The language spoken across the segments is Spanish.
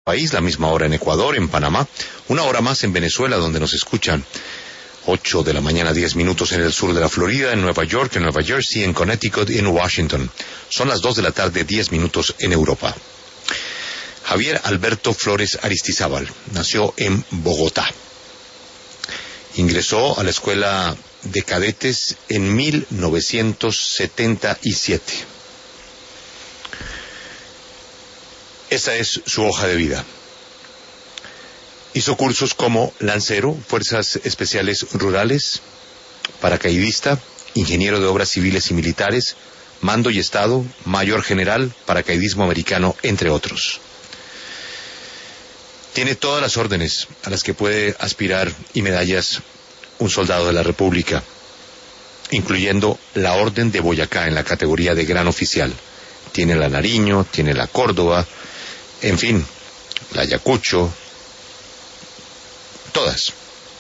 país, la misma hora en Ecuador, en Panamá, una hora más en Venezuela, donde nos escuchan. 8 de la mañana, 10 minutos en el sur de la Florida, en Nueva York, en Nueva Jersey, en Connecticut y en Washington. Son las 2 de la tarde, 10 minutos en Europa. Javier Alberto Flores Aristizábal nació en Bogotá. Ingresó a la escuela de cadetes en 1977. Esa es su hoja de vida. Hizo cursos como lancero, fuerzas especiales rurales, paracaidista, ingeniero de obras civiles y militares, mando y estado, mayor general, paracaidismo americano, entre otros. Tiene todas las órdenes a las que puede aspirar y medallas un soldado de la República, incluyendo la Orden de Boyacá en la categoría de gran oficial. Tiene la Nariño, tiene la Córdoba, en fin, la Ayacucho, todas.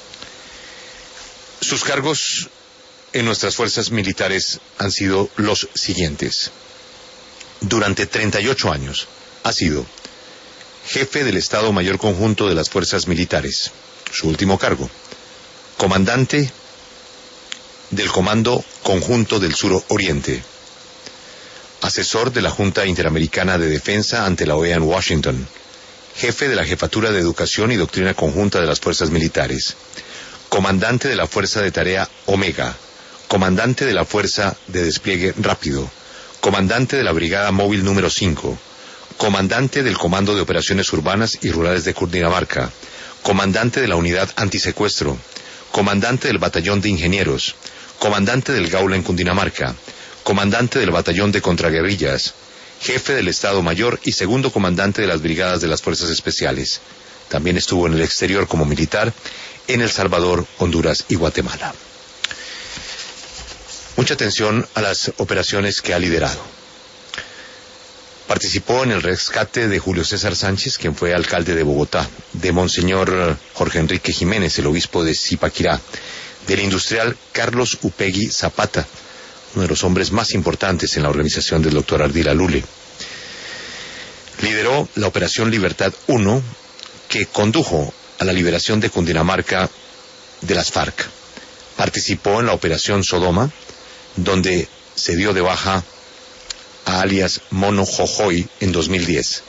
Sus cargos en nuestras fuerzas militares han sido los siguientes. Durante 38 años ha sido jefe del Estado Mayor Conjunto de las Fuerzas Militares, su último cargo, comandante del Comando Conjunto del Sur Oriente, asesor de la Junta Interamericana de Defensa ante la OEA en Washington, jefe de la Jefatura de Educación y Doctrina Conjunta de las Fuerzas Militares, comandante de la Fuerza de Tarea Omega, comandante de la Fuerza de Despliegue Rápido, comandante de la Brigada Móvil número 5, comandante del Comando de Operaciones Urbanas y Rurales de Cundinamarca, comandante de la Unidad Antisecuestro, comandante del Batallón de Ingenieros, comandante del Gaula en Cundinamarca, comandante del Batallón de Contraguerrillas, jefe del Estado Mayor y segundo comandante de las Brigadas de las Fuerzas Especiales. También estuvo en el exterior como militar en El Salvador, Honduras y Guatemala. Mucha atención a las operaciones que ha liderado. Participó en el rescate de Julio César Sánchez, quien fue alcalde de Bogotá, de Monseñor Jorge Enrique Jiménez, el obispo de Zipaquirá, del industrial Carlos Upegui Zapata, uno de los hombres más importantes en la organización del doctor Ardila Lule. Lideró la Operación Libertad 1, que condujo a la liberación de Cundinamarca de las FARC. Participó en la Operación Sodoma, donde se dio de baja a alias Mono Jojoy en 2010.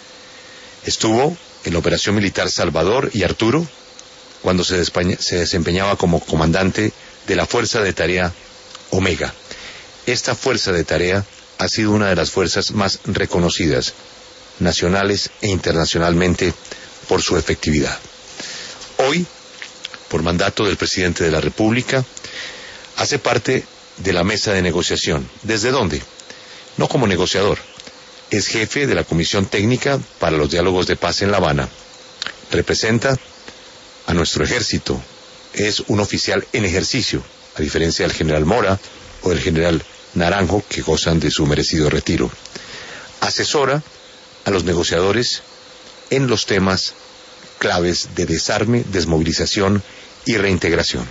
Estuvo en la Operación Militar Salvador y Arturo, cuando se desempeñaba como comandante de la Fuerza de Tarea Omega. Esta fuerza de tarea ha sido una de las fuerzas más reconocidas, nacionales e internacionalmente, por su efectividad. Hoy, por mandato del presidente de la República, hace parte de la mesa de negociación. ¿Desde dónde? No como negociador. Es jefe de la Comisión Técnica para los Diálogos de Paz en La Habana. Representa a nuestro ejército. Es un oficial en ejercicio, a diferencia del general Mora o del general Naranjo, que gozan de su merecido retiro. Asesora a los negociadores en los temas claves de desarme, desmovilización y reintegración.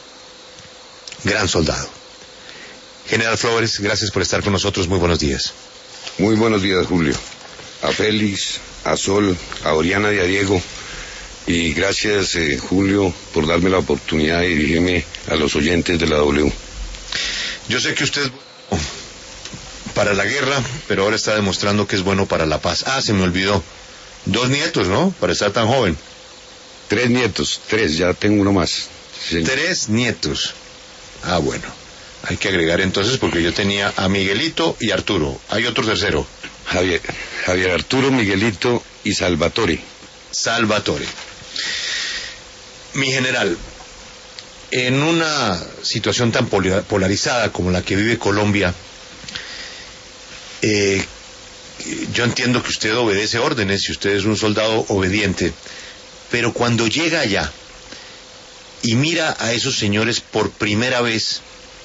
Gran soldado. General Flores, gracias por estar con nosotros. Muy buenos días. Muy buenos días, Julio. A Félix, a Sol, a Oriana y a Diego. Y gracias, Julio, por darme la oportunidad de dirigirme a los oyentes de la W. Yo sé que usted es bueno para la guerra, pero ahora está demostrando que es bueno para la paz. Ah, se me olvidó. 2 nietos, ¿no? Para estar tan joven. 3 nietos, 3, ya tengo uno más. Sí. 3 nietos. Ah, bueno. Hay que agregar entonces, porque yo tenía a Miguelito y Arturo. Hay otro tercero. Javier Arturo, Miguelito y Salvatore. Salvatore. Mi general, en una situación tan polarizada como la que vive Colombia, yo entiendo que usted obedece órdenes y usted es un soldado obediente, pero cuando llega allá y mira a esos señores por primera vez,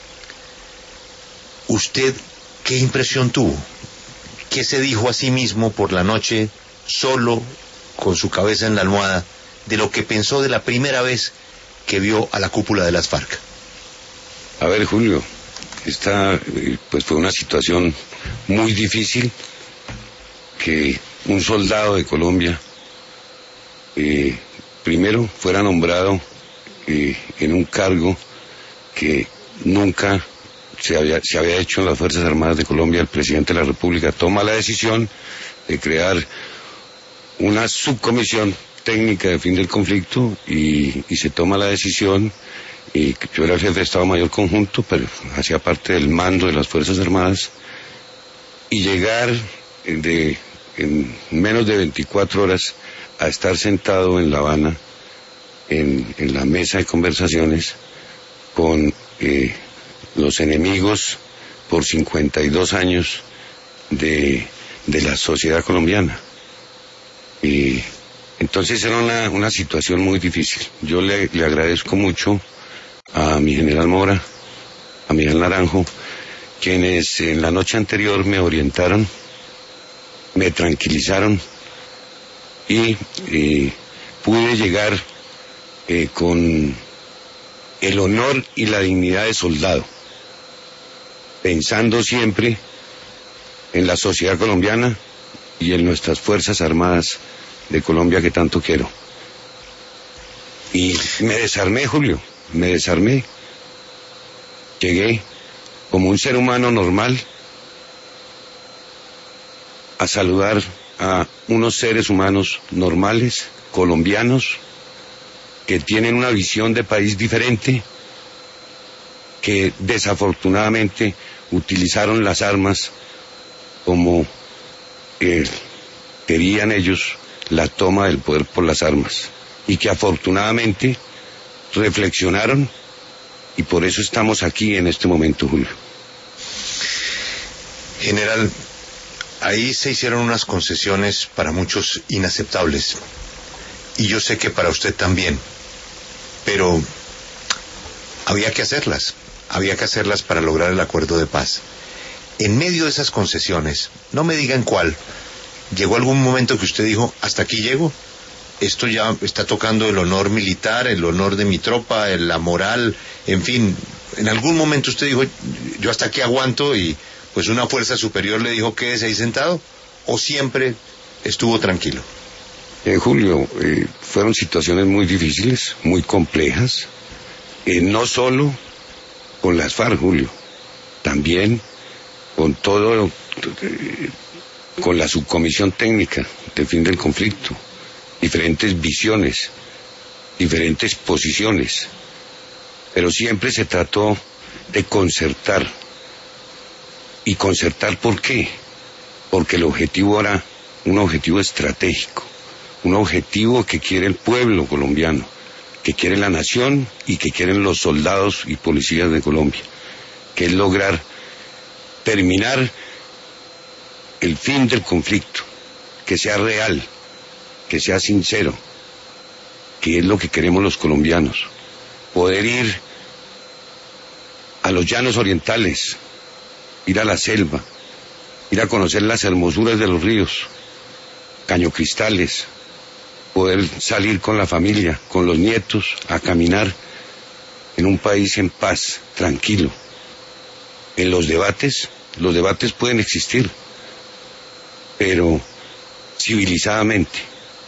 ¿usted qué impresión tuvo? ¿Qué se dijo a sí mismo por la noche, solo, con su cabeza en la almohada, de lo que pensó de la primera vez que vio a la cúpula de las FARC? A ver, Julio, esta pues fue una situación muy difícil que un soldado de Colombia primero fuera nombrado en un cargo que nunca se había hecho en las Fuerzas Armadas de Colombia. El presidente de la República toma la decisión de crear una subcomisión técnica de fin del conflicto y se toma la decisión, y yo era el jefe de Estado Mayor Conjunto, pero hacía parte del mando de las Fuerzas Armadas, y llegar en menos de 24 horas a estar sentado en La Habana en la mesa de conversaciones con los enemigos por 52 años de la sociedad colombiana. Y entonces era una situación muy difícil. Yo le agradezco mucho a mi general Mora, a Miguel Naranjo, quienes en la noche anterior me orientaron, me tranquilizaron y pude llegar con el honor y la dignidad de soldado, pensando siempre en la sociedad colombiana y en nuestras Fuerzas Armadas de Colombia que tanto quiero. Y me desarmé, Julio, me desarmé. Llegué como un ser humano normal a saludar a unos seres humanos normales, colombianos, que tienen una visión de país diferente, que desafortunadamente utilizaron las armas como querían ellos, la toma del poder por las armas, y que afortunadamente reflexionaron, y por eso estamos aquí en este momento, Julio. General, ahí se hicieron unas concesiones para muchos inaceptables, y yo sé que para usted también, pero había que hacerlas para lograr el acuerdo de paz. En medio de esas concesiones, no me digan cuál, ¿llegó algún momento que usted dijo, hasta aquí llego? Esto ya está tocando el honor militar, el honor de mi tropa, la moral, en fin, en algún momento usted dijo, yo hasta aquí aguanto, y pues una fuerza superior le dijo, quédese ahí sentado, o siempre estuvo tranquilo? Julio, fueron situaciones muy difíciles, muy complejas, no solo con las FARC, Julio, también con todo, con la subcomisión técnica de fin del conflicto, diferentes visiones, diferentes posiciones, pero siempre se trató de concertar. ¿Y concertar por qué? Porque el objetivo era un objetivo estratégico, un objetivo que quiere el pueblo colombiano, que quiere la nación y que quieren los soldados y policías de Colombia, que es lograr terminar el fin del conflicto, que sea real, que sea sincero, que es lo que queremos los colombianos, poder ir a los llanos orientales, ir a la selva, ir a conocer las hermosuras de los ríos, Cañocristales, poder salir con la familia, con los nietos, a caminar en un país en paz, tranquilo. En los debates pueden existir, pero civilizadamente.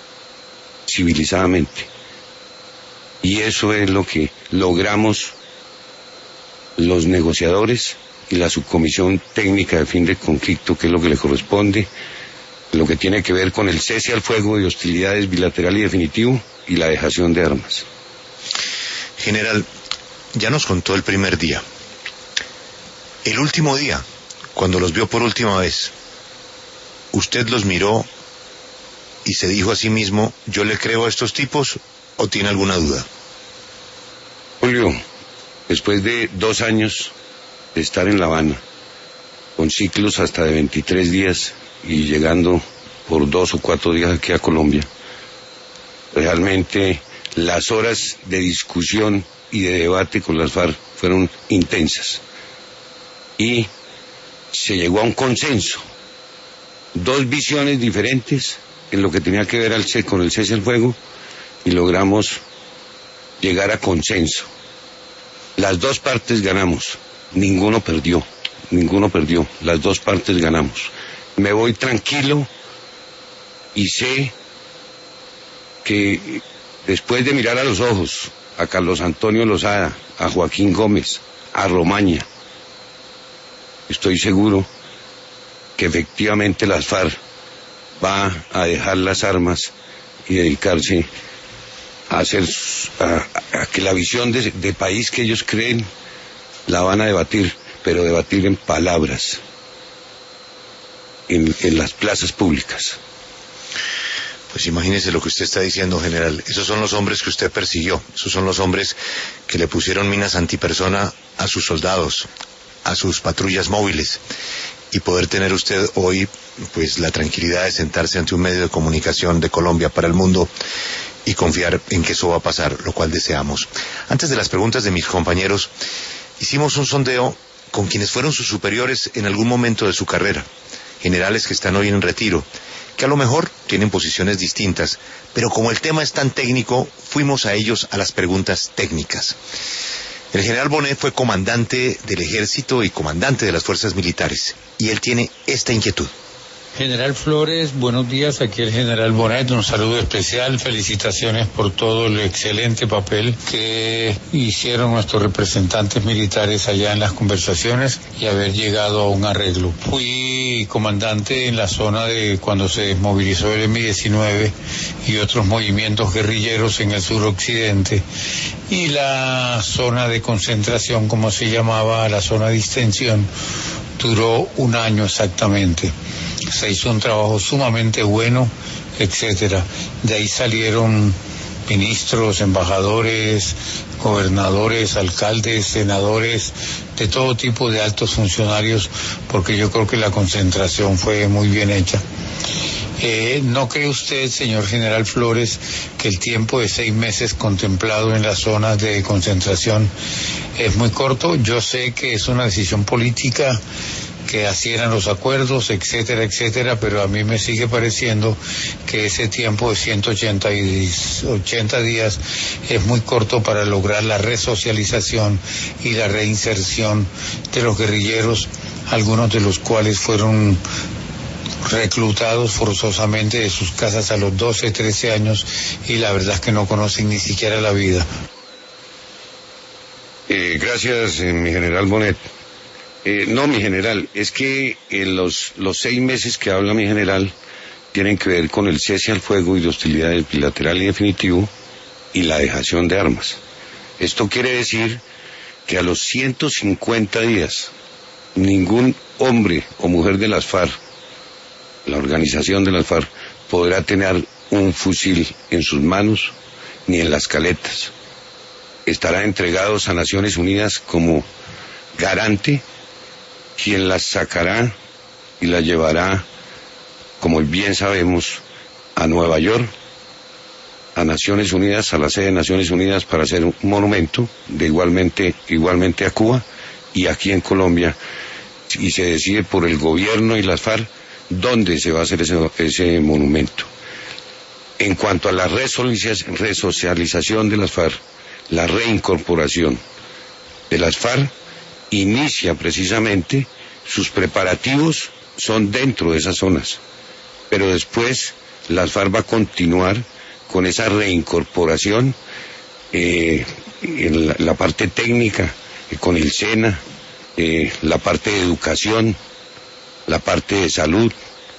Y eso es lo que logramos los negociadores y la subcomisión técnica de fin del conflicto, que es lo que le corresponde, lo que tiene que ver con el cese al fuego de hostilidades bilateral y definitivo y la dejación de armas. General, ya nos contó el primer día. El último día, cuando los vio por última vez, ¿usted los miró y se dijo a sí mismo, yo le creo a estos tipos, o tiene alguna duda? Julio, después de 2 años de estar en La Habana, con ciclos hasta de 23 días y llegando por 2 o 4 días aquí a Colombia, realmente las horas de discusión y de debate con las FARC fueron intensas y se llegó a un consenso, 2 visiones diferentes en lo que tenía que ver con el cese al fuego, y logramos llegar a consenso. Las 2 partes ganamos, ninguno perdió, las 2 partes ganamos. Me voy tranquilo y sé que después de mirar a los ojos a Carlos Antonio Lozada, a Joaquín Gómez, a Romaña, estoy seguro que efectivamente las FARC va a dejar las armas y dedicarse a que la visión de país que ellos creen la van a debatir, pero debatir en palabras, en las plazas públicas. Pues imagínese lo que usted está diciendo, general. Esos son los hombres que usted persiguió. Esos son los hombres que le pusieron minas antipersona a sus soldados, a sus patrullas móviles. Y poder tener usted hoy, pues, la tranquilidad de sentarse ante un medio de comunicación de Colombia para el mundo y confiar en que eso va a pasar, lo cual deseamos. Antes de las preguntas de mis compañeros, hicimos un sondeo con quienes fueron sus superiores en algún momento de su carrera, generales que están hoy en retiro, que a lo mejor tienen posiciones distintas, pero como el tema es tan técnico, fuimos a ellos a las preguntas técnicas. El general Bonet fue comandante del ejército y comandante de las fuerzas militares, y él tiene esta inquietud. General Flores, buenos días, aquí el general Bonet, un saludo especial, felicitaciones por todo el excelente papel que hicieron nuestros representantes militares allá en las conversaciones y haber llegado a un arreglo. Fui comandante en la zona de cuando se desmovilizó el M-19 y otros movimientos guerrilleros en el suroccidente, y la zona de concentración, como se llamaba, la zona de distensión, duró un año exactamente. Se hizo un trabajo sumamente bueno, etcétera. De ahí salieron ministros, embajadores, gobernadores, alcaldes, senadores, de todo tipo de altos funcionarios, porque yo creo que la concentración fue muy bien hecha. ¿No cree usted, señor general Flores, que el tiempo de 6 meses contemplado en las zonas de concentración es muy corto? Yo sé que es una decisión política, que así eran los acuerdos, etcétera, etcétera, pero a mí me sigue pareciendo que ese tiempo de 180 días es muy corto para lograr la resocialización y la reinserción de los guerrilleros, algunos de los cuales fueron reclutados forzosamente de sus casas a los 12, 13 años y la verdad es que no conocen ni siquiera la vida. Gracias, mi general Bonet. No, mi general, es que los 6 meses que habla mi general tienen que ver con el cese al fuego y de hostilidades bilateral y definitivo y la dejación de armas. Esto quiere decir que a los 150 días ningún hombre o mujer de las FARC, la organización de las FARC, podrá tener un fusil en sus manos ni en las caletas. Estarán entregados a Naciones Unidas como garante, quien las sacará y las llevará, como bien sabemos, a Nueva York, a Naciones Unidas, a la sede de Naciones Unidas para hacer un monumento, igualmente a Cuba y aquí en Colombia, y se decide por el gobierno y las FARC dónde se va a hacer ese monumento. En cuanto a la resocialización de las FARC, la reincorporación de las FARC inicia precisamente, sus preparativos son dentro de esas zonas, pero después las FARC va a continuar con esa reincorporación en la parte técnica, con el SENA, la parte de educación, la parte de salud,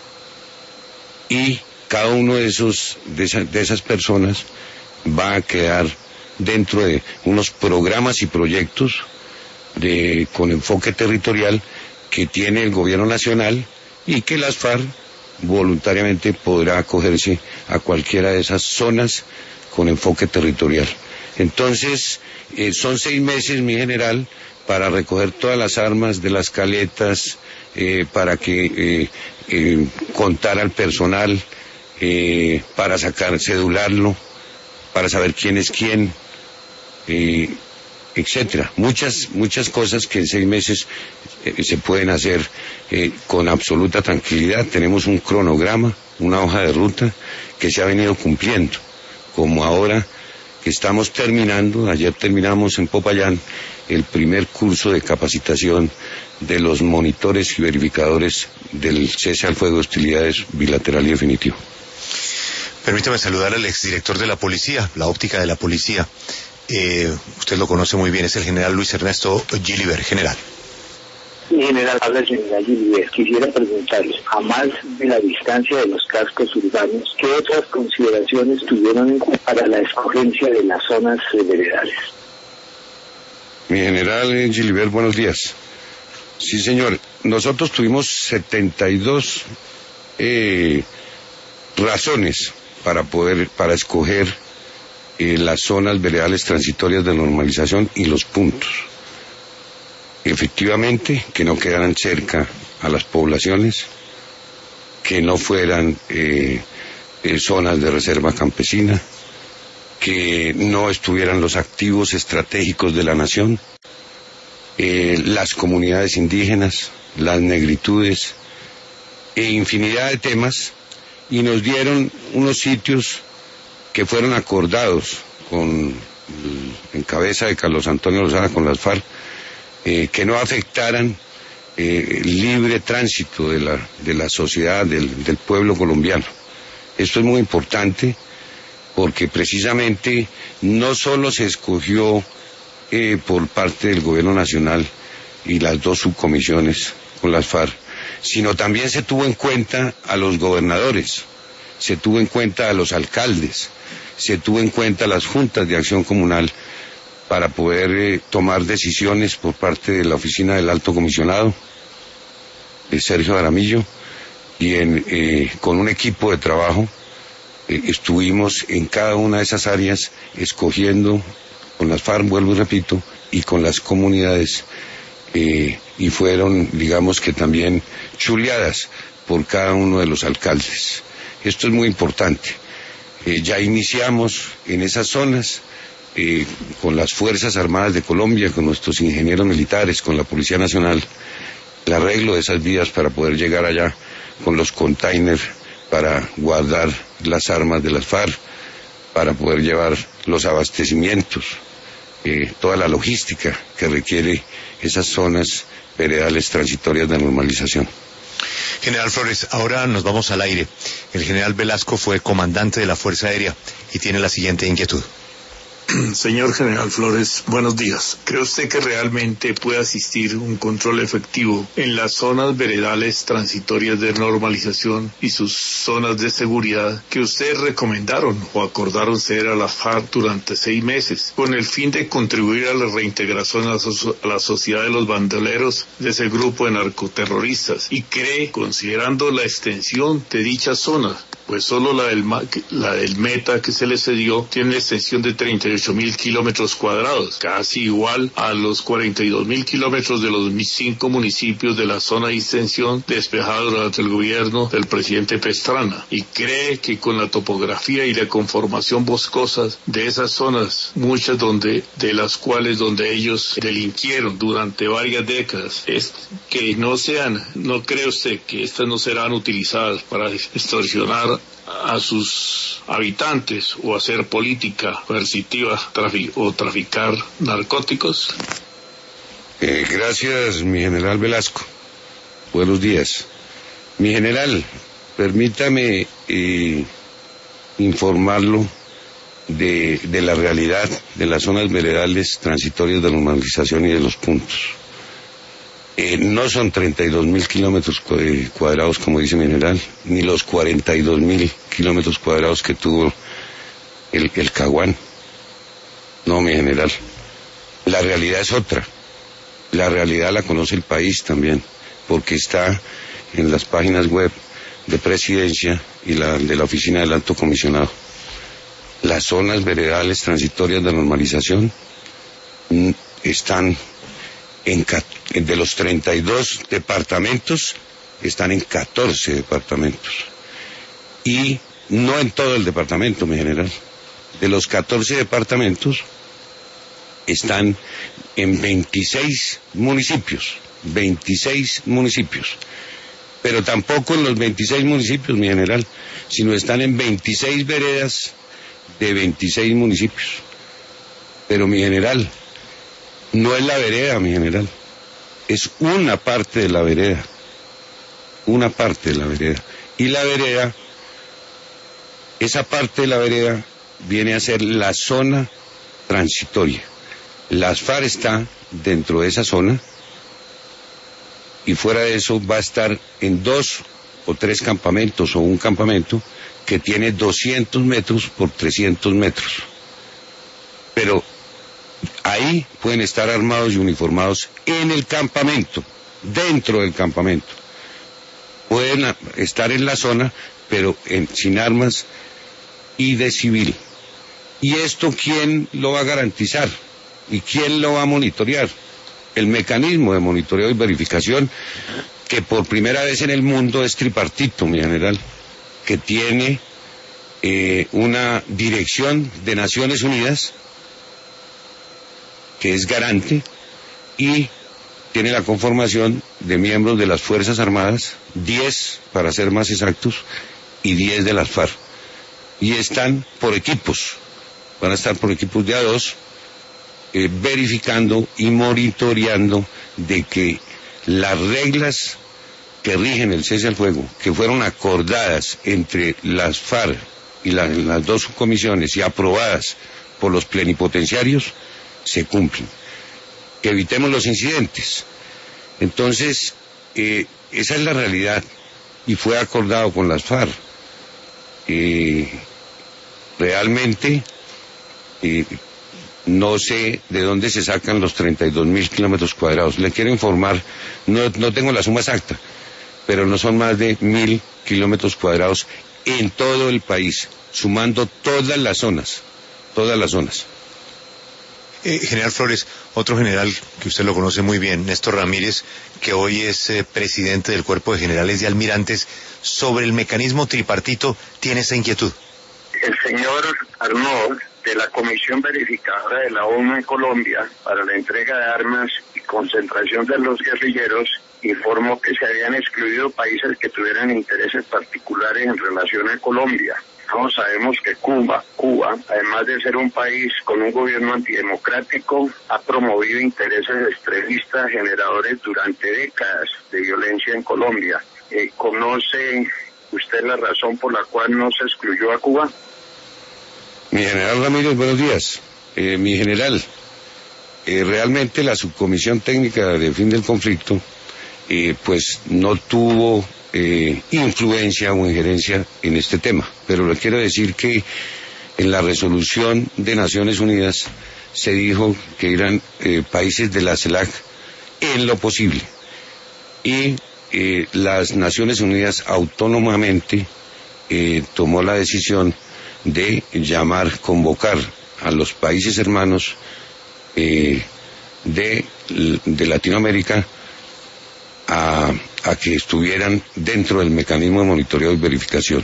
y cada uno de esas personas va a quedar dentro de unos programas y proyectos con enfoque territorial que tiene el gobierno nacional y que las FARC voluntariamente podrá acogerse a cualquiera de esas zonas con enfoque territorial. Entonces, son 6 meses, mi general, para recoger todas las armas de las caletas, para que contar al personal, para cedularlo, para saber quién es quién, etcétera. Muchas cosas que en 6 meses se pueden hacer con absoluta tranquilidad. Tenemos un cronograma, una hoja de ruta que se ha venido cumpliendo, como ahora que estamos terminando, ayer terminamos en Popayán el primer curso de capacitación de los monitores y verificadores del cese al fuego de hostilidades bilateral y definitivo. Permítame saludar al exdirector de la policía, la óptica de la policía. Usted lo conoce muy bien, es el general Luis Ernesto Gilibert. General. General, habla el general Gilibert. Quisiera preguntarle, a más de la distancia de los cascos urbanos, ¿qué otras consideraciones tuvieron en cuenta para la escogencia de las zonas veredales? Mi general Gilibert, buenos días. Sí, señor. Nosotros tuvimos 72 razones para escoger las zonas veredales transitorias de normalización y los puntos. Efectivamente, que no quedaran cerca a las poblaciones, que no fueran zonas de reserva campesina, que no estuvieran los activos estratégicos de la nación, las comunidades indígenas, las negritudes, e infinidad de temas, y nos dieron unos sitios que fueron acordados en cabeza de Carlos Antonio Lozada con las FARC, que no afectaran el libre tránsito de la sociedad, del pueblo colombiano. Esto es muy importante porque precisamente no solo se escogió por parte del gobierno nacional y las dos subcomisiones con las FARC, sino también se tuvo en cuenta a los gobernadores, se tuvo en cuenta a los alcaldes, se tuvo en cuenta a las juntas de acción comunal para poder tomar decisiones por parte de la oficina del Alto Comisionado, de Sergio Jaramillo, y con un equipo de trabajo estuvimos en cada una de esas áreas escogiendo con las FARC, vuelvo y repito, y con las comunidades, y fueron, digamos que también chuleadas por cada uno de los alcaldes. Esto es muy importante. Ya iniciamos en esas zonas con las Fuerzas Armadas de Colombia, con nuestros ingenieros militares, con la Policía Nacional, el arreglo de esas vías para poder llegar allá con los containers para guardar las armas de las FARC, para poder llevar los abastecimientos, toda la logística que requiere esas zonas veredales transitorias de normalización. General Flores, ahora nos vamos al aire. El general Velasco fue comandante de la Fuerza Aérea y tiene la siguiente inquietud. Señor General Flores, buenos días. ¿Cree usted que realmente puede asistir un control efectivo en las zonas veredales transitorias de normalización y sus zonas de seguridad que ustedes recomendaron o acordaron ceder a la FARC durante 6 meses con el fin de contribuir a la reintegración a la sociedad de los bandoleros de ese grupo de narcoterroristas? ¿Y cree, considerando la extensión de dicha zona, pues solo la del Meta que se le cedió tiene una extensión de 38.000 kilómetros cuadrados, casi igual a los 42.000 kilómetros de los 5 municipios de la zona de extensión despejada durante el gobierno del presidente Pastrana? ¿Y cree que con la topografía y la conformación boscosa de esas zonas, muchas de las cuales donde ellos delinquieron durante varias décadas, es que no cree usted que estas no serán utilizadas para extorsionar a sus habitantes o hacer política coercitiva o traficar narcóticos? Gracias, mi general Velasco. Buenos días. Mi general, permítame informarlo de la realidad de las zonas veredales transitorias de normalización y de los puntos. No son 32.000 kilómetros cuadrados, como dice mi general, ni los 42.000 kilómetros cuadrados que tuvo el Caguán. No, mi general. La realidad es otra. La realidad la conoce el país también, porque está en las páginas web de Presidencia y de la Oficina del Alto Comisionado. Las zonas veredales transitorias de normalización están de los 32 departamentos, están en 14 departamentos. Y no en todo el departamento, mi general. De los 14 departamentos, están en 26 municipios. 26 municipios. Pero tampoco en los 26 municipios, mi general, sino están en 26 veredas de 26 municipios. Pero, mi general, no es la vereda, mi general, es una parte de la vereda, una parte de la vereda. Y la vereda Esa parte de la vereda viene a ser la zona transitoria. Las FARC está dentro de esa zona y fuera de eso va a estar en 2 o 3 campamentos o un campamento que tiene 200 metros por 300 metros. Pero ahí pueden estar armados y uniformados en el campamento, dentro del campamento. Pueden estar en la zona, pero sin armas y de civil. ¿Y esto quién lo va a garantizar? ¿Y quién lo va a monitorear? El mecanismo de monitoreo y verificación, que por primera vez en el mundo es tripartito, mi general, que tiene una dirección de Naciones Unidas, que es garante, y tiene la conformación de miembros de las Fuerzas Armadas, 10 para ser más exactos, y 10 de las FARC. Y están por equipos, van a estar por equipos de A2, verificando y monitoreando de que las reglas que rigen el cese al fuego, que fueron acordadas entre las FARC y las 2 subcomisiones y aprobadas por los plenipotenciarios, se cumplen. Que evitemos los incidentes. Entonces, esa es la realidad y fue acordado con las FARC. Realmente no sé de dónde se sacan los 32.000 kilómetros cuadrados. Le quiero informar, no tengo la suma exacta, pero no son más de 1.000 kilómetros cuadrados en todo el país, sumando todas las zonas. General Flores, otro general que usted lo conoce muy bien, Néstor Ramírez, que hoy es presidente del Cuerpo de Generales y Almirantes, sobre el mecanismo tripartito, ¿tiene esa inquietud? El señor Arnaud, de la Comisión Verificadora de la ONU en Colombia para la entrega de armas y concentración de los guerrilleros, informó que se habían excluido países que tuvieran intereses particulares en relación a Colombia. Todos sabemos que Cuba, además de ser un país con un gobierno antidemocrático, ha promovido intereses extremistas generadores durante décadas de violencia en Colombia. ¿Conoce usted la razón por la cual no se excluyó a Cuba? Mi general Ramírez, buenos días. Mi general, realmente la subcomisión técnica de fin del conflicto pues no tuvo influencia o injerencia en este tema, pero le quiero decir que en la resolución de Naciones Unidas se dijo que eran países de la CELAC en lo posible, y las Naciones Unidas autónomamente tomó la decisión de convocar a los países hermanos de Latinoamérica a que estuvieran dentro del mecanismo de monitoreo y verificación.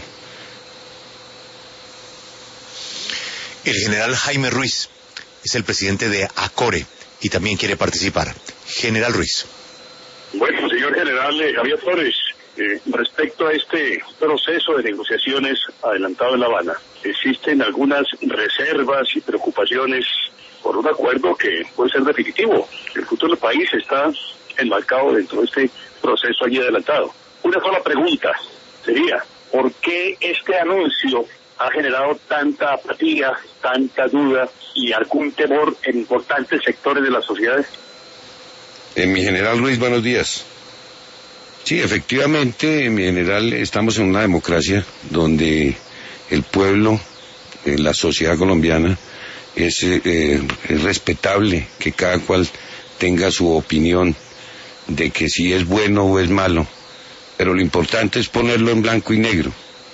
El general Jaime Ruiz es el presidente de ACORE y también quiere participar. General Ruiz. Bueno, señor general Javier Flores, respecto a este proceso de negociaciones adelantado en La Habana, existen algunas reservas y preocupaciones por un acuerdo que puede ser definitivo. El futuro del país está enmarcado dentro de este proceso allí adelantado. Una sola pregunta sería, ¿por qué este anuncio ha generado tanta apatía, tanta duda y algún temor en importantes sectores de la sociedad? Mi general Ruiz, buenos días. Sí, efectivamente, mi general, estamos en una democracia donde el pueblo, la sociedad colombiana, es respetable que cada cual tenga su opinión de que si es bueno o es malo, pero lo importante es ponerlo en blanco y negro.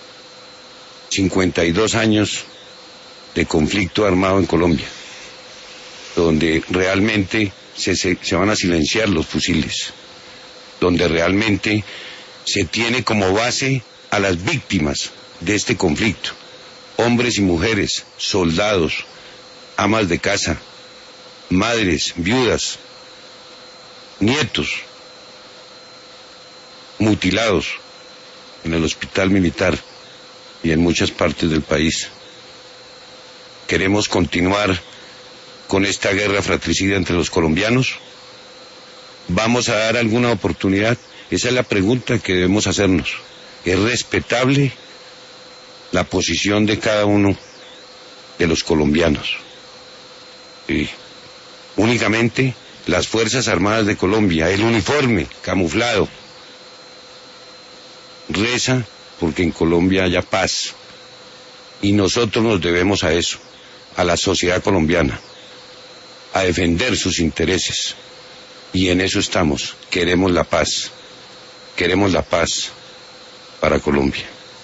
52 años de conflicto armado en Colombia, donde realmente se van a silenciar los fusiles, donde realmente se tiene como base a las víctimas de este conflicto, hombres y mujeres, soldados, amas de casa, madres, viudas, nietos, mutilados en el hospital militar y en muchas partes del país. ¿Queremos continuar con esta guerra fratricida entre los colombianos? ¿Vamos a dar alguna oportunidad? Esa es la pregunta que debemos hacernos. ¿Es respetable la posición de cada uno de los colombianos. Únicamente las Fuerzas Armadas de Colombia, el uniforme camuflado, reza porque en Colombia haya paz, y nosotros nos debemos a eso, a la sociedad colombiana, a defender sus intereses, y en eso estamos. Queremos la paz para Colombia.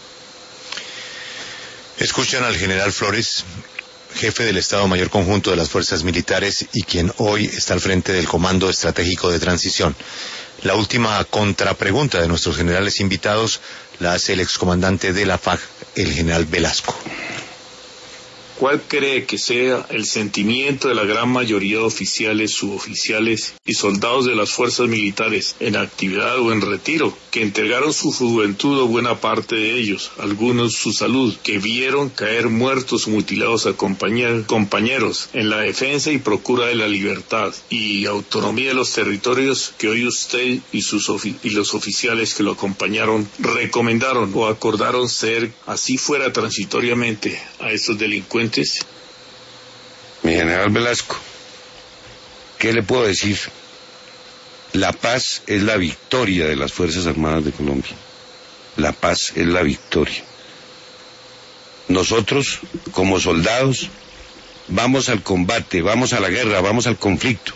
Escuchan al general Flores, jefe del Estado Mayor Conjunto de las Fuerzas Militares y quien hoy está al frente del Comando Estratégico de Transición. La última contrapregunta de nuestros generales invitados la hace el excomandante de la FARC, el general Velasco. ¿Cuál cree que sea el sentimiento de la gran mayoría de oficiales, suboficiales y soldados de las fuerzas militares en actividad o en retiro, que entregaron su juventud o buena parte de ellos, algunos su salud, que vieron caer muertos o mutilados a compañeros en la defensa y procura de la libertad y autonomía de los territorios que hoy usted y los oficiales que lo acompañaron recomendaron o acordaron ser, así fuera transitoriamente, a estos delincuentes? Mi general Velasco, ¿qué le puedo decir? La paz es la victoria de las Fuerzas Armadas de Colombia. La paz es la victoria. Nosotros, como soldados, vamos al combate, vamos a la guerra, vamos al conflicto.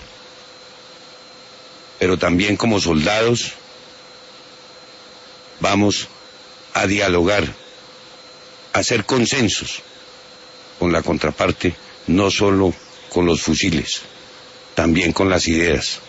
Pero también como soldados, vamos a dialogar, a hacer consensos con la contraparte, no solo con los fusiles, también con las ideas.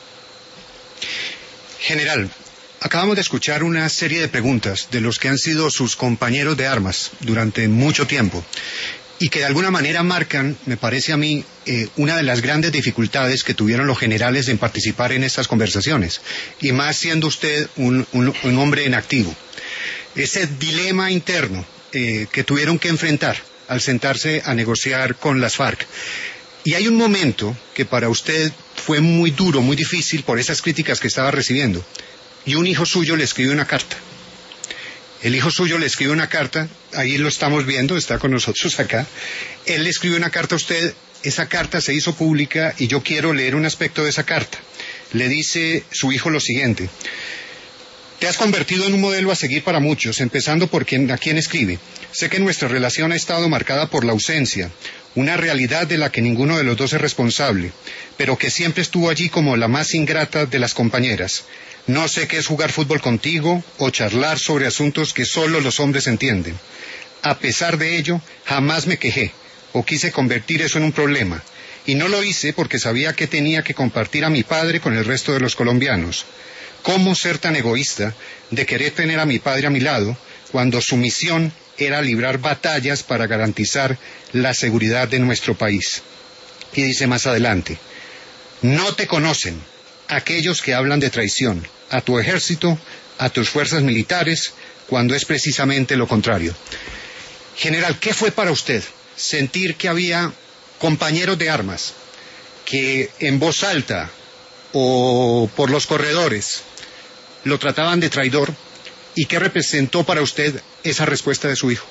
General, acabamos de escuchar una serie de preguntas de los que han sido sus compañeros de armas durante mucho tiempo y que de alguna manera marcan, me parece a mí, una de las grandes dificultades que tuvieron los generales en participar en estas conversaciones, y más siendo usted un hombre en activo. Ese dilema interno que tuvieron que enfrentar al sentarse a negociar con las FARC. Y hay un momento que para usted fue muy duro, muy difícil por esas críticas que estaba recibiendo. Y un hijo suyo le escribió una carta. El hijo suyo le escribió una carta, ahí lo estamos viendo, está con nosotros acá. Él le escribió una carta a usted, esa carta se hizo pública y yo quiero leer un aspecto de esa carta. Le dice su hijo lo siguiente: te has convertido en un modelo a seguir para muchos, empezando por a quien escribe. Sé que nuestra relación ha estado marcada por la ausencia, una realidad de la que ninguno de los dos es responsable, pero que siempre estuvo allí como la más ingrata de las compañeras. No sé qué es jugar fútbol contigo o charlar sobre asuntos que solo los hombres entienden. A pesar de ello, jamás me quejé o quise convertir eso en un problema, y no lo hice porque sabía que tenía que compartir a mi padre con el resto de los colombianos. ¿Cómo ser tan egoísta de querer tener a mi padre a mi lado cuando su misión era librar batallas para garantizar la seguridad de nuestro país? Y dice más adelante: no te conocen aquellos que hablan de traición a tu ejército, a tus fuerzas militares, cuando es precisamente lo contrario. General, ¿qué fue para usted sentir que había compañeros de armas que en voz alta o por los corredores lo trataban de traidor, y qué representó para usted esa respuesta de su hijo?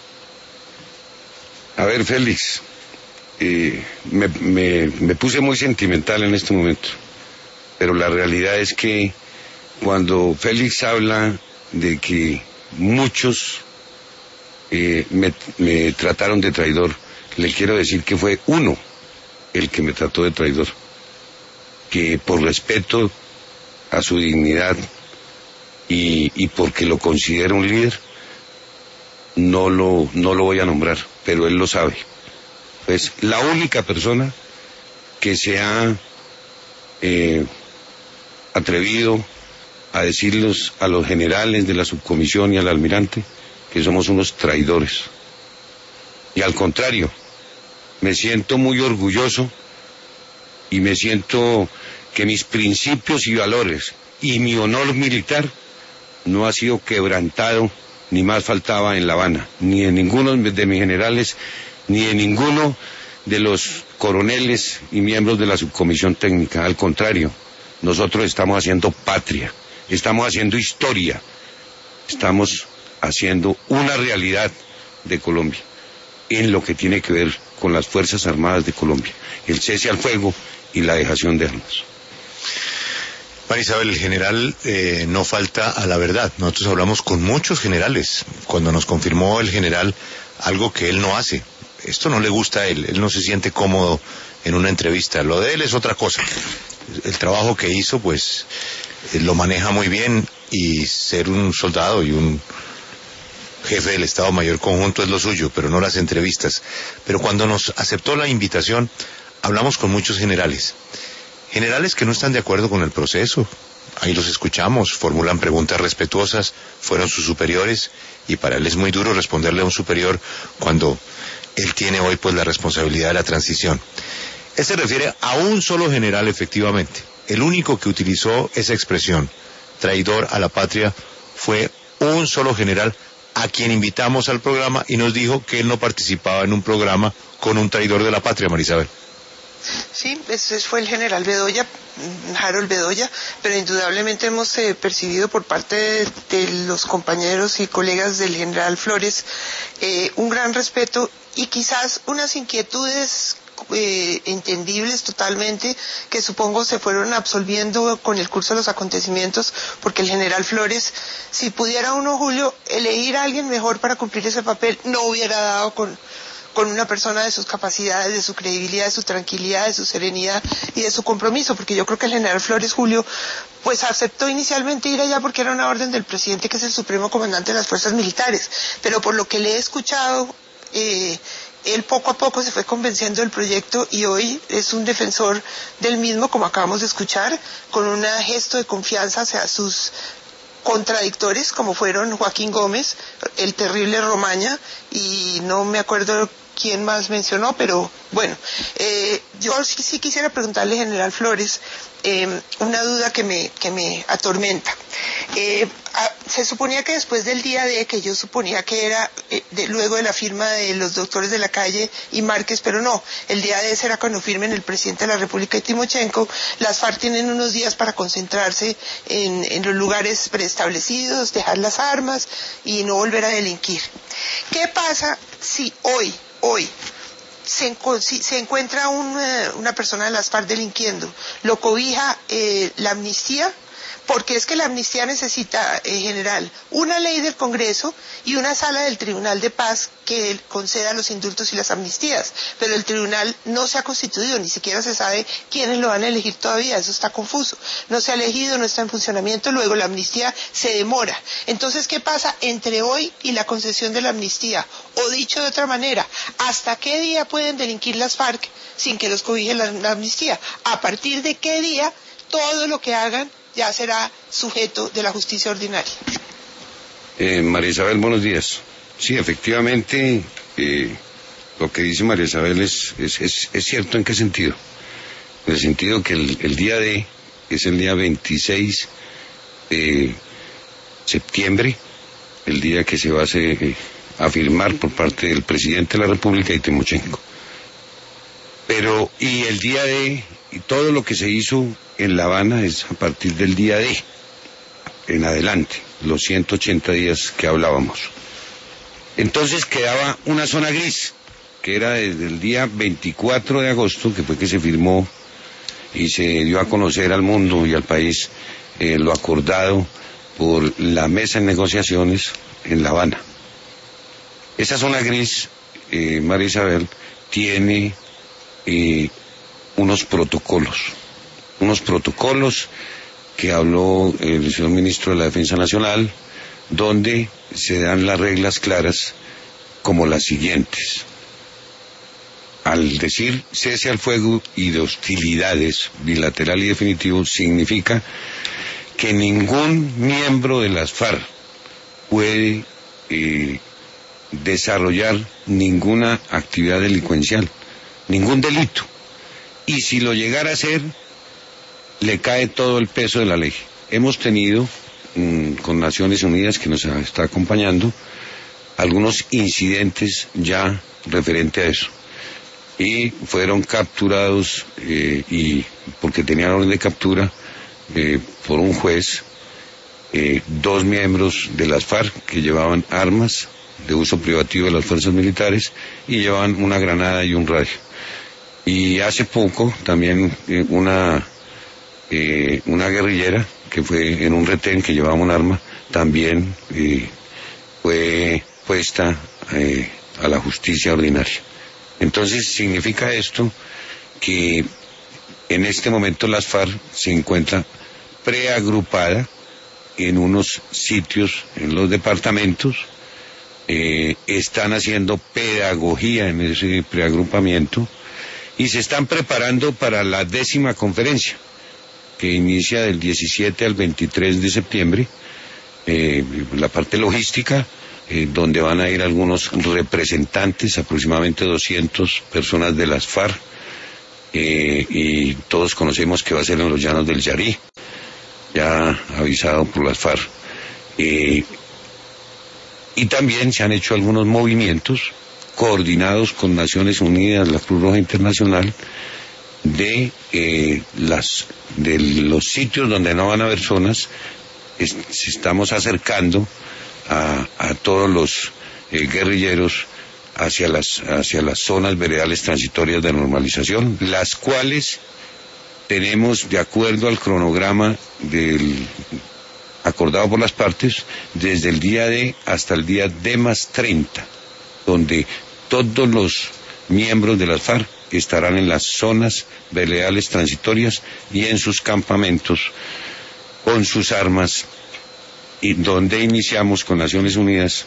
A ver, Félix, me puse muy sentimental en este momento, pero la realidad es que cuando Félix habla de que muchos me trataron de traidor, le quiero decir que fue uno el que me trató de traidor, que por respeto a su dignidad y porque lo considero un líder, no lo voy a nombrar, pero él lo sabe. Pues la única persona que se ha atrevido a decirles a los generales de la subcomisión y al almirante que somos unos traidores. Y al contrario, me siento muy orgulloso y me siento que mis principios y valores y mi honor militar no ha sido quebrantado, ni más faltaba en La Habana, ni de ninguno de mis generales, ni de ninguno de los coroneles y miembros de la subcomisión técnica. Al contrario, nosotros estamos haciendo patria, estamos haciendo historia, estamos haciendo una realidad de Colombia en lo que tiene que ver con las Fuerzas Armadas de Colombia, el cese al fuego y la dejación de armas. María Isabel, el general no falta a la verdad. Nosotros hablamos con muchos generales. Cuando nos confirmó el general algo que él no hace, esto no le gusta a él no se siente cómodo en una entrevista. Lo de él es otra cosa. El trabajo que hizo, pues, lo maneja muy bien, y ser un soldado y un jefe del Estado Mayor Conjunto es lo suyo, pero no las entrevistas. Pero cuando nos aceptó la invitación, hablamos con muchos generales que no están de acuerdo con el proceso. Ahí los escuchamos, formulan preguntas respetuosas, fueron sus superiores, y para él es muy duro responderle a un superior cuando él tiene hoy pues la responsabilidad de la transición. Él se refiere a un solo general, efectivamente. El único que utilizó esa expresión, traidor a la patria, fue un solo general a quien invitamos al programa, y nos dijo que él no participaba en un programa con un traidor de la patria, María Isabel. Sí, ese fue el general Bedoya, Harold Bedoya, pero indudablemente hemos percibido por parte de los compañeros y colegas del general Flores un gran respeto y quizás unas inquietudes entendibles totalmente, que supongo se fueron absolviendo con el curso de los acontecimientos, porque el general Flores, si pudiera uno, Julio, elegir a alguien mejor para cumplir ese papel, no hubiera dado con una persona de sus capacidades, de su credibilidad, de su tranquilidad, de su serenidad y de su compromiso, porque yo creo que el general Flores, Julio, pues aceptó inicialmente ir allá porque era una orden del presidente, que es el supremo comandante de las fuerzas militares, pero por lo que le he escuchado, él poco a poco se fue convenciendo del proyecto, y hoy es un defensor del mismo, como acabamos de escuchar, con un gesto de confianza hacia sus contradictores, como fueron Joaquín Gómez, el terrible Romaña, y no me acuerdo quién más mencionó, pero bueno, yo sí quisiera preguntarle, general Flores, una duda que me atormenta. Se suponía que después del día D, que yo suponía que era luego de la firma de los doctores de la Calle y Márquez, pero no, el día D será cuando firmen el presidente de la República y Timochenko. Las FARC tienen unos días para concentrarse en los lugares preestablecidos, dejar las armas y no volver a delinquir. ¿Qué pasa si hoy se encuentra una persona de las FARC delinquiendo? ¿Lo cobija la amnistía? Porque es que la amnistía necesita, general, una ley del Congreso y una sala del Tribunal de Paz que conceda los indultos y las amnistías, pero el tribunal no se ha constituido, ni siquiera se sabe quiénes lo van a elegir todavía, eso está confuso, no se ha elegido, no está en funcionamiento, luego la amnistía se demora. Entonces, ¿qué pasa entre hoy y la concesión de la amnistía? O dicho de otra manera, ¿hasta qué día pueden delinquir las FARC sin que los cobije la amnistía? ¿A partir de qué día todo lo que hagan ya será sujeto de la justicia ordinaria? María Isabel, buenos días. Sí, efectivamente, lo que dice María Isabel es cierto. ¿En qué sentido? En el sentido que el día D es el día 26 de septiembre, el día que se va a firmar por parte del presidente de la República y Timochenko. Y el día D y todo lo que se hizo en La Habana es a partir del día D en adelante, los 180 días que hablábamos. Entonces quedaba una zona gris, que era desde el día 24 de agosto, que fue que se firmó y se dio a conocer al mundo y al país lo acordado por la mesa de negociaciones en La Habana. Esa zona gris, María Isabel, tiene unos protocolos que habló el señor ministro de la Defensa Nacional, donde se dan las reglas claras como las siguientes. Al decir cese al fuego y de hostilidades bilateral y definitivo, significa que ningún miembro de las FARC puede desarrollar ninguna actividad delincuencial, ningún delito, y si lo llegara a hacer, le cae todo el peso de la ley. Hemos tenido, con Naciones Unidas, que nos está acompañando, algunos incidentes ya referente a eso, y fueron capturados, y porque tenían orden de captura por un juez, 2 miembros de las FARC que llevaban armas de uso privativo de las fuerzas militares y llevaban una granada y un radio. Y hace poco también una guerrillera que fue en un retén que llevaba un arma, también fue puesta a la justicia ordinaria. Entonces significa esto que en este momento las FARC se encuentra preagrupada en unos sitios en los departamentos, están haciendo pedagogía en ese preagrupamiento y se están preparando para la 10ª conferencia que inicia del 17 al 23 de septiembre, la parte logística, donde van a ir algunos representantes, aproximadamente 200 personas de las FARC, y todos conocemos que va a ser en los llanos del Yarí, ya avisado por las FARC. Y también se han hecho algunos movimientos coordinados con Naciones Unidas, la Cruz Roja Internacional, de los sitios donde no van a haber zonas. Estamos acercando a todos los guerrilleros hacia las zonas veredales transitorias de normalización, las cuales tenemos, de acuerdo al cronograma acordado por las partes, desde el día D hasta el día D+30, donde todos los miembros de las FARC estarán en las zonas veredales transitorias y en sus campamentos con sus armas, y donde iniciamos con Naciones Unidas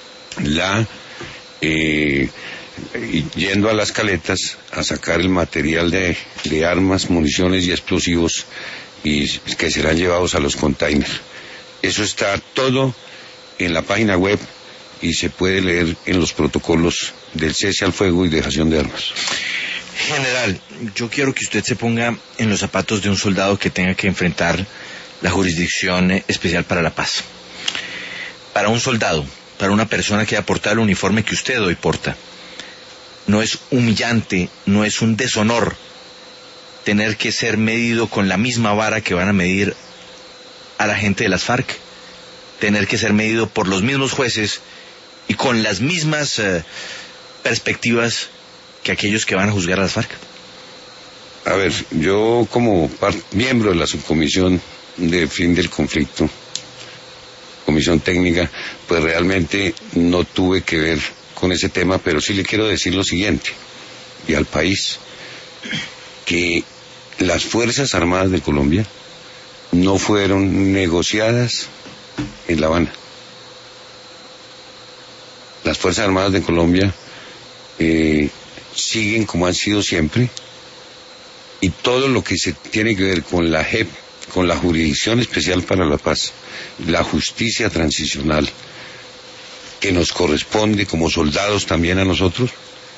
yendo a las caletas a sacar el material de armas, municiones y explosivos y que serán llevados a los containers. Eso está todo en la página web y se puede leer en los protocolos del cese al fuego y dejación de armas. General, yo quiero que usted se ponga en los zapatos de un soldado que tenga que enfrentar la Jurisdicción Especial para la Paz. Para un soldado, para una persona que va a portar el uniforme que usted hoy porta, no es humillante, no es un deshonor tener que ser medido con la misma vara que van a medir a la gente de las FARC, tener que ser medido por los mismos jueces y con las mismas perspectivas que aquellos que van a juzgar a las FARC. A ver, yo como miembro de la subcomisión de fin del conflicto, comisión técnica, pues realmente no tuve que ver con ese tema, pero sí le quiero decir lo siguiente, y al país, que las Fuerzas Armadas de Colombia no fueron negociadas en La Habana. Las Fuerzas Armadas de Colombia siguen como han sido siempre, y todo lo que se tiene que ver con la JEP, con la Jurisdicción Especial para la Paz, la justicia transicional, que nos corresponde como soldados también a nosotros,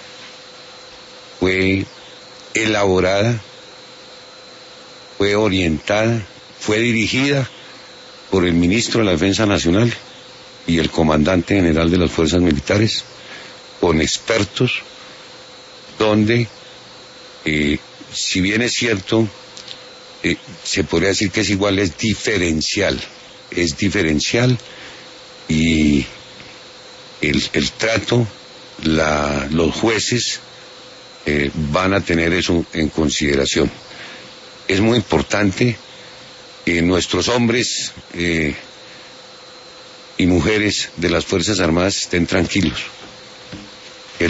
fue elaborada, fue orientada, fue dirigida por el ministro de la Defensa Nacional y el comandante general de las Fuerzas Militares, con expertos, donde, si bien es cierto, se podría decir que es igual, es diferencial y el trato, los jueces van a tener eso en consideración. Es muy importante que nuestros hombres y mujeres de las Fuerzas Armadas estén tranquilos, que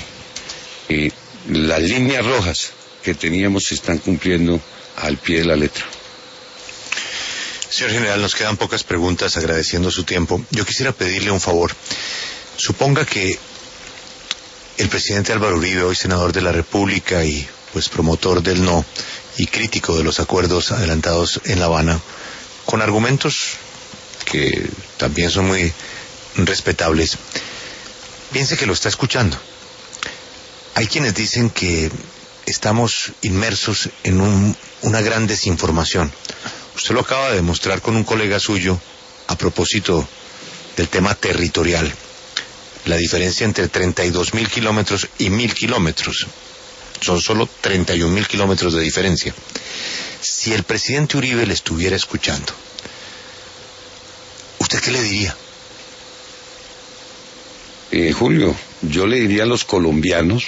las líneas rojas que teníamos se están cumpliendo al pie de la letra. Señor General, nos quedan pocas preguntas, agradeciendo su tiempo. Yo quisiera pedirle un favor. Suponga que el presidente Álvaro Uribe, hoy senador de la República y pues promotor del no y crítico de los acuerdos adelantados en La Habana, con argumentos que también son muy respetables, piense que lo está escuchando. Hay quienes dicen que estamos inmersos en una gran desinformación. Usted lo acaba de demostrar con un colega suyo a propósito del tema territorial. La diferencia entre 32.000 kilómetros y 1.000 kilómetros. Son solo 31.000 kilómetros de diferencia. Si el presidente Uribe le estuviera escuchando, ¿usted qué le diría? Julio, yo le diría a los colombianos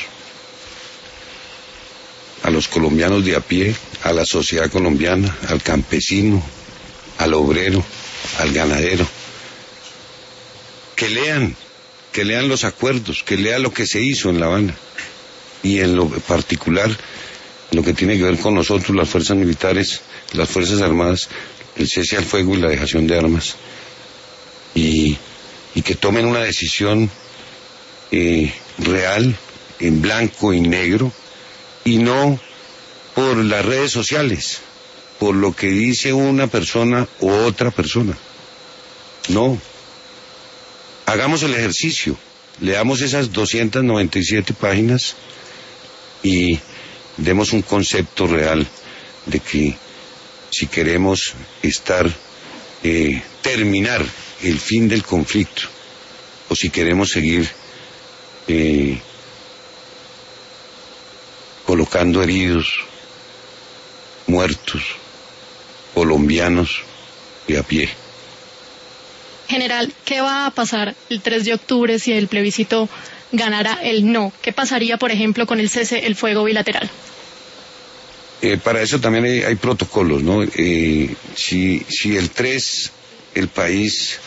de a pie, a la sociedad colombiana, al campesino, al obrero, al ganadero, que lean los acuerdos, que lean lo que se hizo en La Habana, y en lo particular, lo que tiene que ver con nosotros, las fuerzas militares, las fuerzas armadas, el cese al fuego y la dejación de armas, y que tomen una decisión real, en blanco y negro, y no por las redes sociales, por lo que dice una persona u otra persona. No. Hagamos el ejercicio, leamos esas 297 páginas y demos un concepto real de que si queremos terminar el fin del conflicto, o si queremos seguir colocando heridos, muertos, colombianos de a pie. General, ¿qué va a pasar el 3 de octubre si el plebiscito ganara el no? ¿Qué pasaría, por ejemplo, con el cese el fuego bilateral? Para eso también hay protocolos, ¿no? Si el 3, el país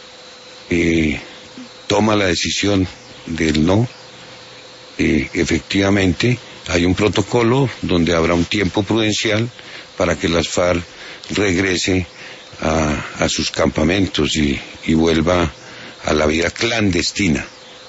toma la decisión del no, efectivamente hay un protocolo donde habrá un tiempo prudencial para que las FARC regrese a sus campamentos y vuelva a la vida clandestina,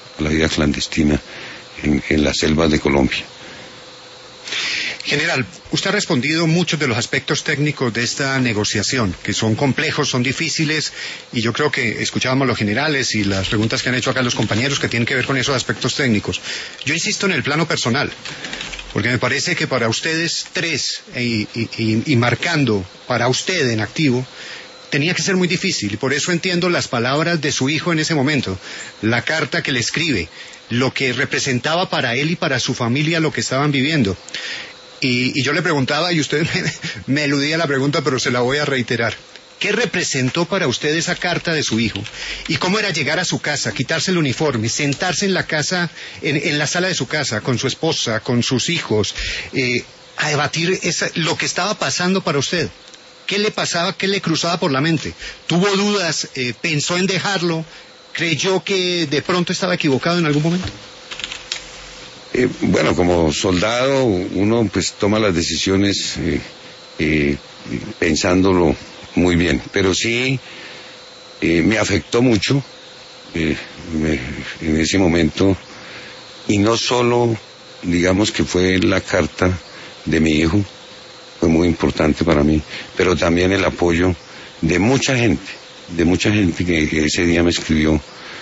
en las selvas de Colombia. General, usted ha respondido muchos de los aspectos técnicos de esta negociación, que son complejos, son difíciles, y yo creo que escuchábamos a los generales y las preguntas que han hecho acá los compañeros que tienen que ver con esos aspectos técnicos. Yo insisto en el plano personal, porque me parece que para ustedes tres, y marcando para usted en activo, tenía que ser muy difícil, y por eso entiendo las palabras de su hijo en ese momento, la carta que le escribe, lo que representaba para él y para su familia lo que estaban viviendo. Y yo le preguntaba, y usted me eludía la pregunta, pero se la voy a reiterar. ¿Qué representó para usted esa carta de su hijo? ¿Y cómo era llegar a su casa, quitarse el uniforme, sentarse en la casa, en la sala de su casa, con su esposa, con sus hijos, a debatir lo que estaba pasando para usted? ¿Qué le pasaba, qué le cruzaba por la mente? ¿Tuvo dudas? ¿Pensó en dejarlo? ¿Creyó que de pronto estaba equivocado en algún momento? Bueno, como soldado uno pues toma las decisiones pensándolo muy bien, pero sí me afectó mucho en ese momento, y no solo digamos que fue la carta de mi hijo, fue muy importante para mí, pero también el apoyo de mucha gente que ese día me escribió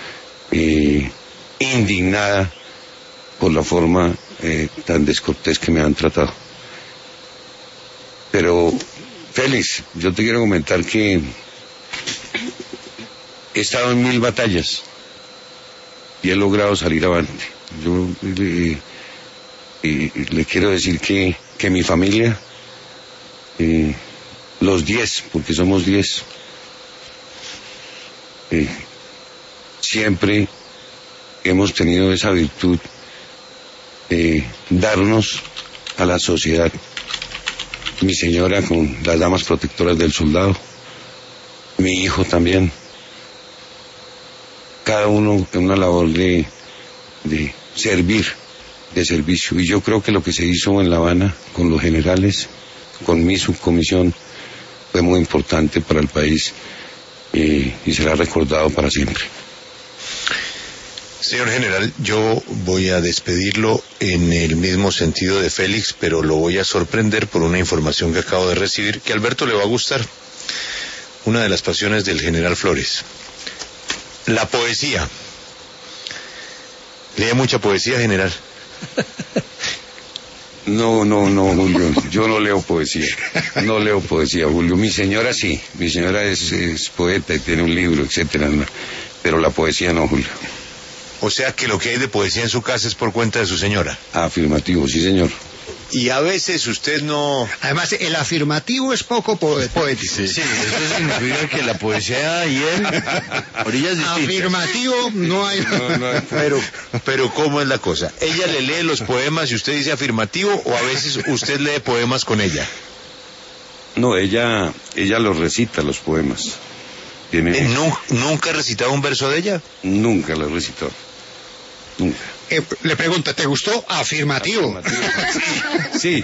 indignada por la forma tan descortés que me han tratado. Pero, Félix, yo te quiero comentar que he estado en 1000 batallas y he logrado salir avante. Yo le quiero decir que mi familia, los 10, porque somos 10, siempre hemos tenido esa virtud de darnos a la sociedad. Mi señora con las damas protectoras del soldado, mi hijo también, cada uno en una labor de servir, de servicio. Y yo creo que lo que se hizo en La Habana con los generales, con mi subcomisión, fue muy importante para el país y será recordado para siempre. Señor general, yo voy a despedirlo en el mismo sentido de Félix, pero lo voy a sorprender por una información que acabo de recibir, que a Alberto le va a gustar. Una de las pasiones del general Flores. La poesía. ¿Lee mucha poesía, general? No, Julio, yo no leo poesía. No leo poesía, Julio. Mi señora sí, mi señora es poeta y tiene un libro, etcétera, pero la poesía no, Julio. O sea que lo que hay de poesía en su casa es por cuenta de su señora. Afirmativo, sí señor. Y a veces usted no... Además, el afirmativo es poco poético. Sí, eso significa que la poesía y él, orillas distintas. Afirmativo no hay... Pero ¿cómo es la cosa? ¿Ella le lee los poemas y usted dice afirmativo, o a veces usted lee poemas con ella? No, ella los recita, los poemas. ¿Nunca ha recitado un verso de ella? Nunca lo he recitado. Nunca. Le pregunto, ¿te gustó? Afirmativo. Sí.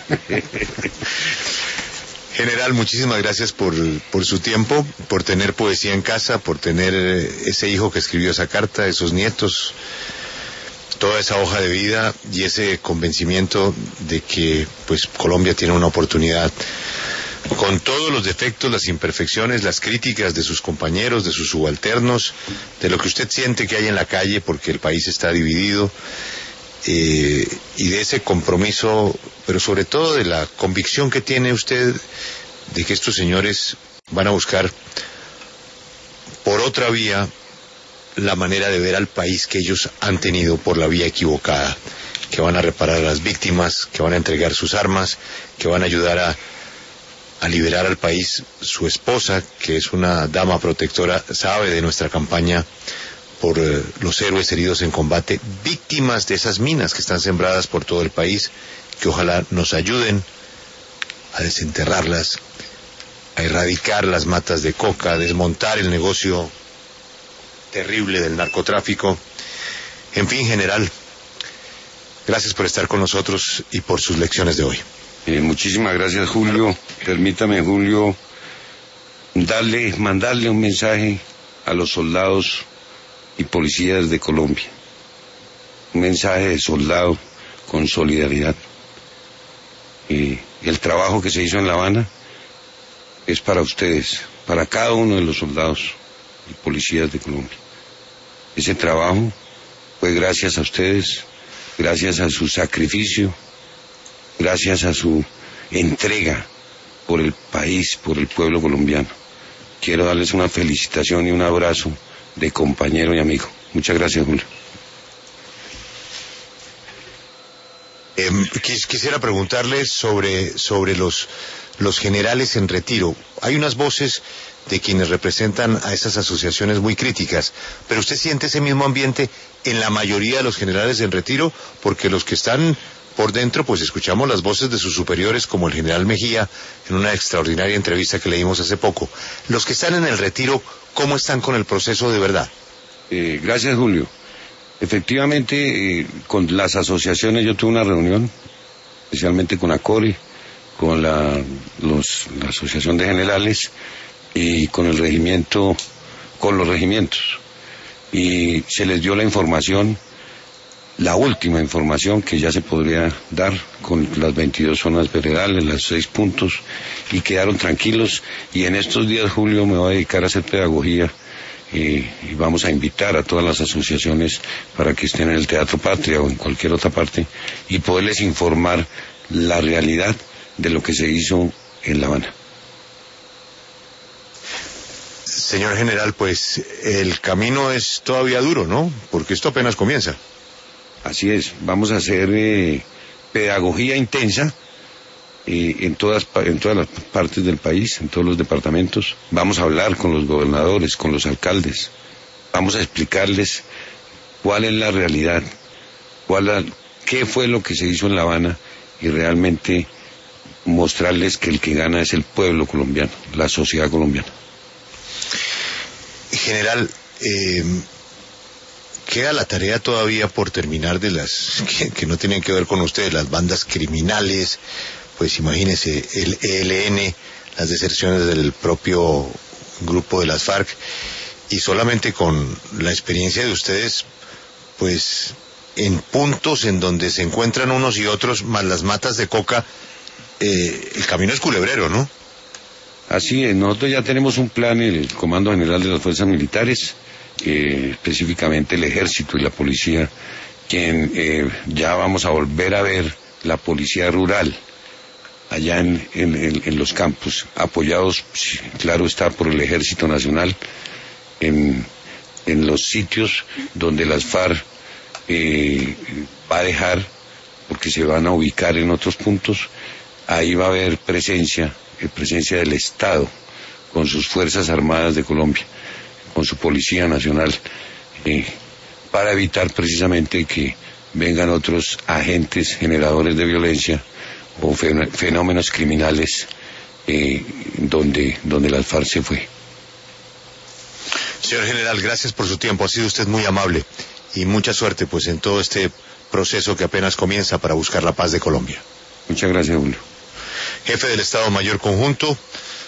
General, muchísimas gracias por su tiempo, por tener poesía en casa, por tener ese hijo que escribió esa carta, esos nietos, toda esa hoja de vida y ese convencimiento de que pues Colombia tiene una oportunidad, con todos los defectos, las imperfecciones, las críticas de sus compañeros, de sus subalternos, de lo que usted siente que hay en la calle porque el país está dividido, y de ese compromiso, pero sobre todo de la convicción que tiene usted de que estos señores van a buscar por otra vía la manera de ver al país que ellos han tenido por la vía equivocada, que van a reparar a las víctimas, que van a entregar sus armas, que van a ayudar a liberar al país. Su esposa, que es una dama protectora, sabe de nuestra campaña por los héroes heridos en combate, víctimas de esas minas que están sembradas por todo el país, que ojalá nos ayuden a desenterrarlas, a erradicar las matas de coca, a desmontar el negocio terrible del narcotráfico. En fin, general, gracias por estar con nosotros y por sus lecciones de hoy. Muchísimas gracias, Julio. Permítame, Julio, mandarle un mensaje a los soldados y policías de Colombia. Un mensaje de soldado con solidaridad. El trabajo que se hizo en La Habana es para ustedes, para cada uno de los soldados y policías de Colombia. Ese trabajo fue gracias a ustedes, gracias a su sacrificio, gracias a su entrega por el país, por el pueblo colombiano. Quiero darles una felicitación y un abrazo de compañero y amigo. Muchas gracias, Julio. Quisiera preguntarle sobre los generales en retiro. Hay unas voces de quienes representan a esas asociaciones muy críticas, pero ¿usted siente ese mismo ambiente en la mayoría de los generales en retiro? Porque los que están por dentro, pues escuchamos las voces de sus superiores, como el general Mejía, en una extraordinaria entrevista que leímos hace poco. Los que están en el retiro, ¿cómo están con el proceso de verdad? Gracias, Julio. Efectivamente, con las asociaciones yo tuve una reunión, especialmente con ACORE, con la Asociación de Generales y con el regimiento, con los regimientos. Y se les dio la información, la última información que ya se podría dar con las 22 zonas veredales, los 6 puntos, y quedaron tranquilos. Y en estos días, Julio, me voy a dedicar a hacer pedagogía y vamos a invitar a todas las asociaciones para que estén en el Teatro Patria o en cualquier otra parte y poderles informar la realidad de lo que se hizo en La Habana. Señor general, pues el camino es todavía duro, ¿no? Porque esto apenas comienza. Así es, vamos a hacer pedagogía intensa en todas las partes del país, en todos los departamentos. Vamos a hablar con los gobernadores, con los alcaldes. Vamos a explicarles cuál es la realidad, qué fue lo que se hizo en La Habana y realmente mostrarles que el que gana es el pueblo colombiano, la sociedad colombiana. General, queda la tarea todavía por terminar de las que no tienen que ver con ustedes, las bandas criminales, pues imagínese el ELN, las deserciones del propio grupo de las FARC, y solamente con la experiencia de ustedes, pues en puntos en donde se encuentran unos y otros, más las matas de coca, el camino es culebrero, ¿no? Así es, nosotros ya tenemos un plan en el Comando General de las Fuerzas Militares, específicamente el Ejército y la Policía, quien ya vamos a volver a ver la Policía Rural allá en los campos, apoyados, claro está, por el Ejército Nacional, en los sitios donde las FARC va a dejar porque se van a ubicar en otros puntos. Ahí va a haber presencia del Estado, con sus Fuerzas Armadas de Colombia, con su Policía Nacional, para evitar precisamente que vengan otros agentes generadores de violencia o fenómenos criminales donde las FARC se fue. Señor General, gracias por su tiempo, ha sido usted muy amable y mucha suerte pues en todo este proceso que apenas comienza para buscar la paz de Colombia. Muchas gracias, Julio. Jefe del Estado Mayor Conjunto,